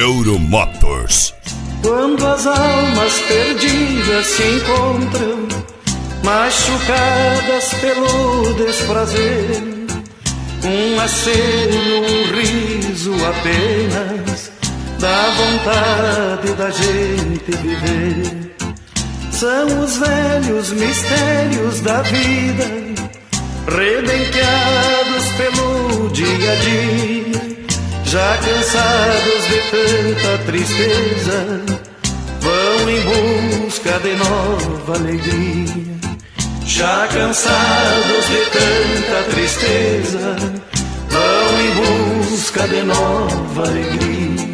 Euromotors. Quando as almas perdidas se encontram, machucadas pelo desprazer, um aceno, um riso apenas dá vontade da gente viver. São os velhos mistérios da vida, rebenqueados pelo dia a dia, já cansados de tanta tristeza, vão em busca de nova alegria. Já cansados de tanta tristeza, vão em busca de nova alegria.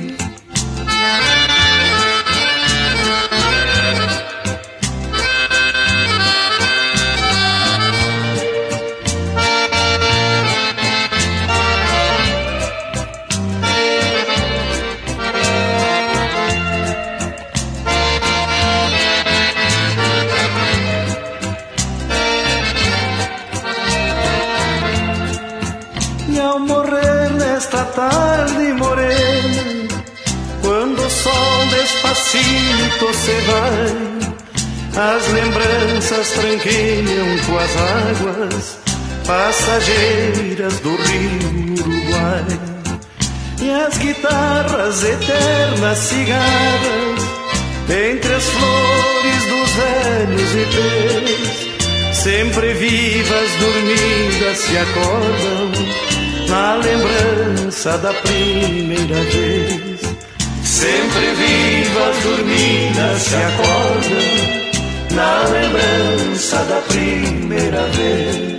Tarde morena, quando o sol despacito se vai, as lembranças tranquilham com as águas passageiras do rio Uruguai. E as guitarras eternas cigarras, entre as flores dos velhos ipês, sempre vivas, dormidas, se acordam na lembrança da primeira vez. Sempre vivas, dormidas, se acordam na lembrança da primeira vez.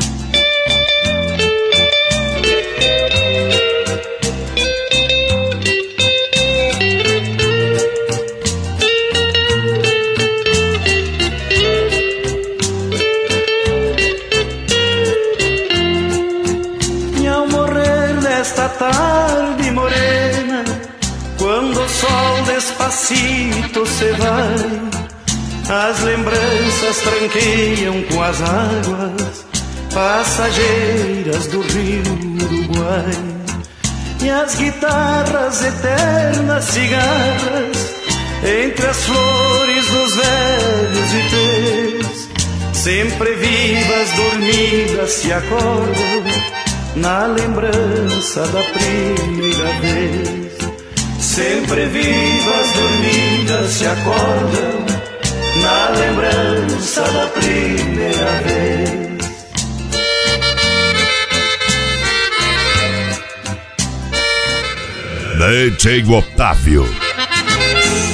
Tarde morena, quando o sol despacito se vai, as lembranças tranqueiam com as águas passageiras do rio Uruguai. E as guitarras eternas cigarras, entre as flores dos velhos ipês, sempre vivas, dormidas, se acordam na lembrança da primeira vez. Sempre vivas, dormidas, se acordam na lembrança da primeira vez. DJ Otávio.